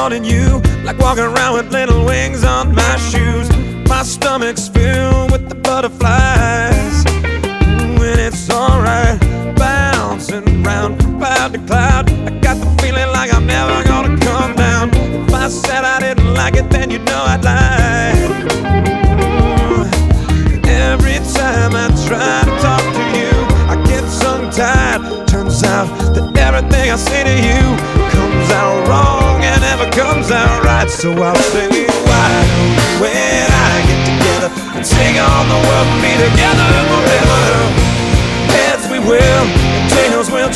wanting you, like walking around with little wings on my shoes. My stomach's filled with the butterflies, and it's alright, bouncing round from cloud to cloud. I got the feeling like I'm never gonna come down. If I said I didn't like it, then you know I'd lie. Every time I try to talk to you, I get tongue-tied. Turns out that everything I say to you comes out wrong and never comes out right. So I'll say, why don't we and I get together and take on the world and be together forever? Heads we will,